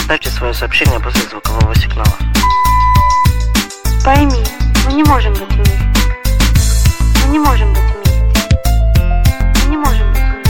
Оставьте свое сообщение после звукового сигнала. Пойми, мы не можем быть вместе. Мы не можем быть вместе. Мы не можем быть вместе.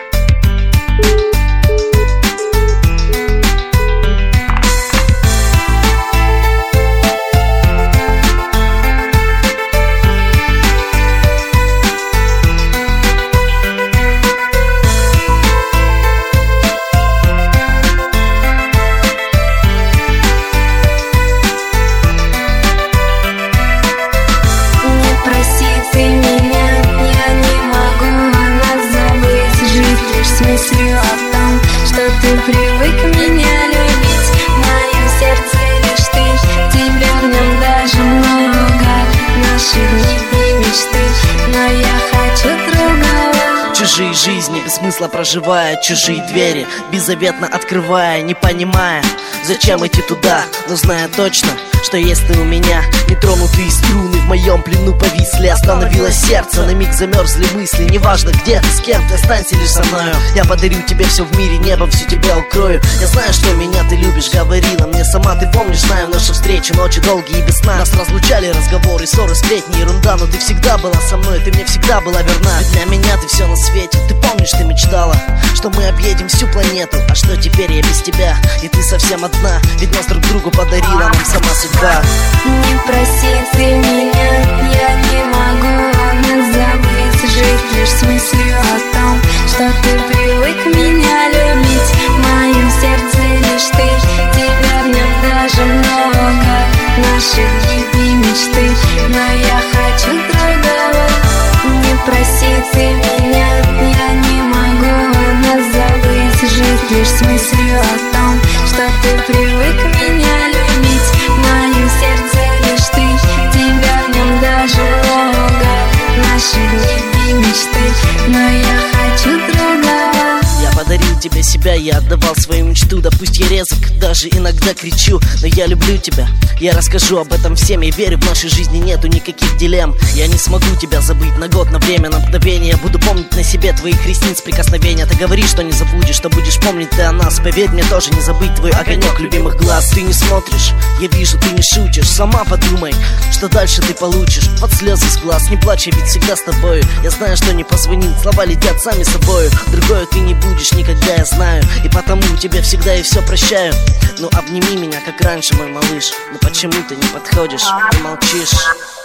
Мыслью о том, что ты привык меня любить. В моем сердце лишь ты, тебя в нем даже много. Наши дни и мечты, но я хочу другого. Чужие жизни без смысла проживая, чужие двери беззаветно открывая, не понимая, зачем идти туда, но зная точно, что есть ты у меня. Нетронутые струны в моем плену повисли. Остановилось сердце, на миг замерзли мысли. Неважно где ты, с кем ты, останься лишь со мною. Я подарю тебе все в мире, небом всю тебя укрою. Я знаю, что меня ты любишь, говорила мне сама. Ты помнишь, знаю наши встречи, ночи долгие и без сна. Нас разлучали разговоры, ссоры, сплетни, ерунда. Но ты всегда была со мной, ты мне всегда была верна. Ведь для меня ты все на свете. Ты помнишь, ты мечтала, что мы объедем всю планету. А что теперь я без тебя, и ты совсем одна. Ведь нас друг другу подарила нам сама судьба. Не проси ты меня, я не могу нас забыть. Жить лишь с мыслью о том, что ты привык меня любить. В моем сердце лишь ты, тебя в нем даже много. Наши дни и мечты, но я хочу другого. Не проси ты меня, я не могу нас забыть. Жить лишь с мыслью о том, что ты привык меня любить. В моем сердце лишь ты, тебя в нем даже много. Наши дни и мечты, но я хочу другого. Я подарил тебе себя, я отдавал свою мечту. Да пусть я резок, даже иногда кричу, но я люблю тебя. Я расскажу об этом всем, я верю, в нашей жизни нету никаких дилемм. Я не смогу тебя забыть на год, на время, на мгновение. Я буду помнить на себе твоих ресниц прикосновения. Ты говоришь, что не забудешь, что будешь помнить ты о нас. Поверь мне, тоже не забыть твой огонек любимых глаз. Ты не смотришь, я вижу, ты не шутишь. Сама подумай, что дальше ты получишь. Под слезы с глаз, не плачь, я ведь всегда с тобою. Я знаю, что не позвонит, слова летят сами собою. Другое ты не будешь никогда, я знаю. И потому тебе всегда и все прощаю. Ну обними меня, как раньше, мой малыш. Но почему ты не подходишь и молчишь?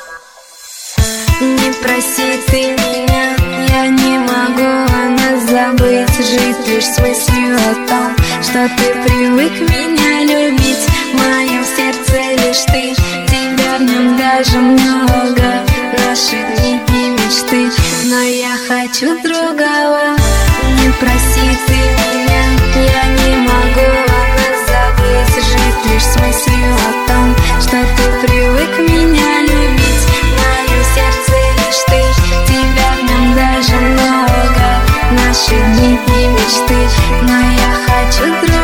Не проси ты меня, я не могу нас забыть. Жить лишь с мыслью о том, что ты привык меня любить. В моем сердце лишь ты, тебя в нем даже много. Наши дни и мечты, но я хочу другого. Не проси ты меня, я не могу нас забыть. Жить лишь с мыслью о том, что ты привык меня любить. В моем сердце лишь ты, тебя в нем даже много. Наши дни и мечты, но я хочу другого.